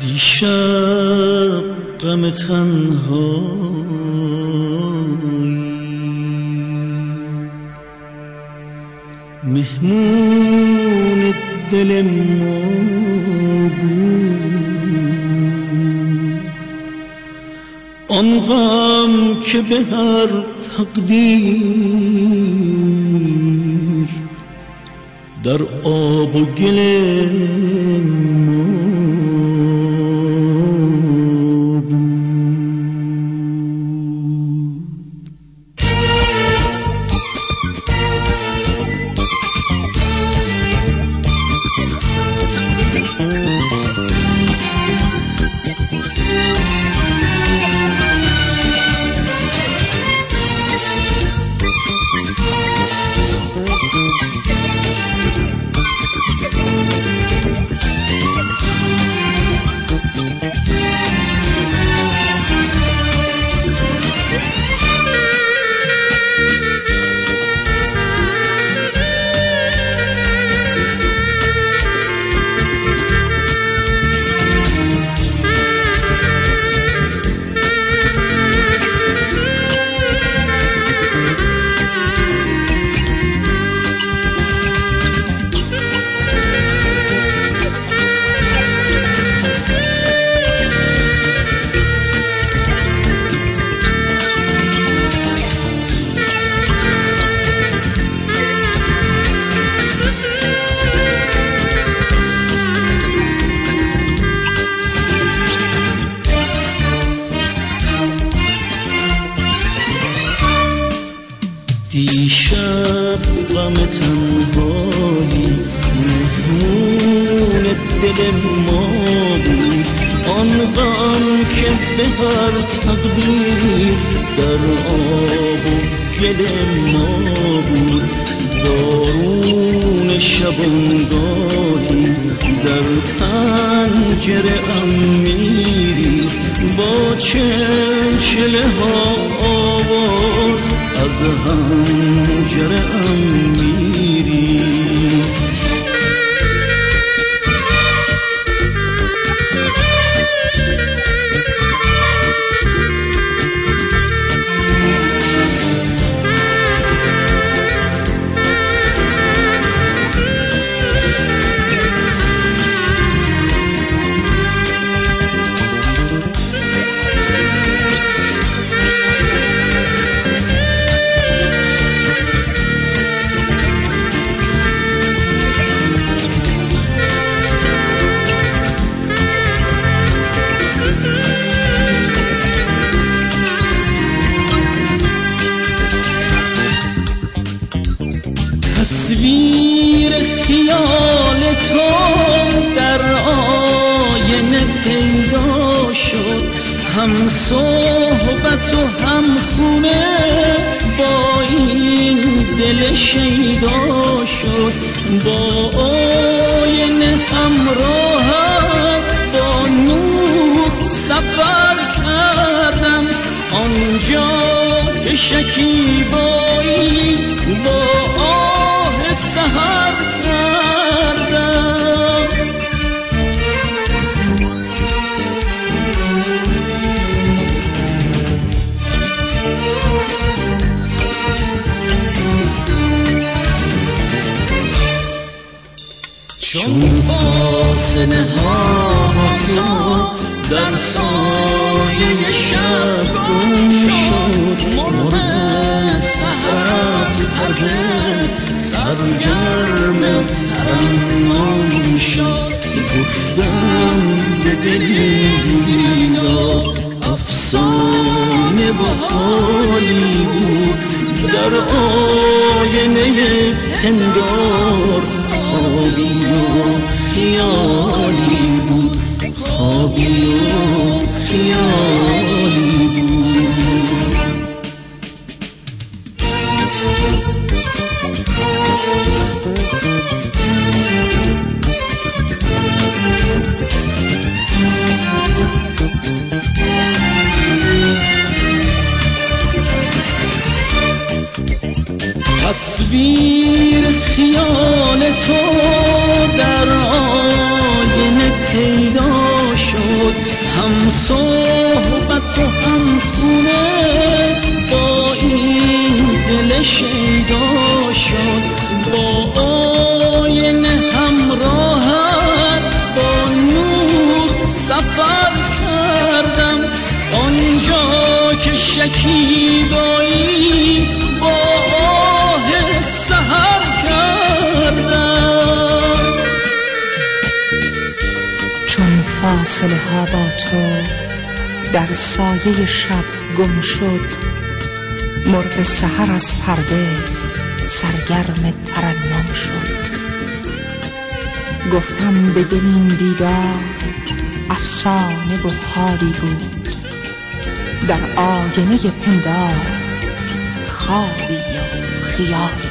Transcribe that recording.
دیشب غم تنهایی مهمون دل ما بود، آن غم که به هر تقدیر در آب و گل ما دیشب غم تنهایی مهمون دل ما بود، آن غم که به هر تقدیر در آب و گل ما بود. بارون شبانگاهی در پنجره ام میری، با چلچله ها آواز از حنجره ام میری. تصویر خیال تو در آینه پیدا شد، هم صحبت و هم خونه با این دل شیدا شد. با آینه همراهت با نور سفر کردم، آنجا که شکیبایی با سحر کردم. چون فاصله ها تو در سایه شب گم شد، مرغ سحر از پرده سرگرم ترنم شد. گفتم به دلیلا افسانه و حالی بود، در آینه پندار خوابی و خیالی بود، خوابی و خیالی بود. تصویر خیال تو در آینه پیدا شد، هم صحبت و هم خونه با این دل شیدا شد. با آینه همراهت با نور سفر کردم، آنجا که شکیبایی با آه سحر کردم. چون فاصله ها با تو در سایه شب گم شد، مرغ سحر از پرده سرگرم ترنم شد. گفتم به دل این دیدار افسانه و حالی بود، در آینه پندار خوابی و خیالی.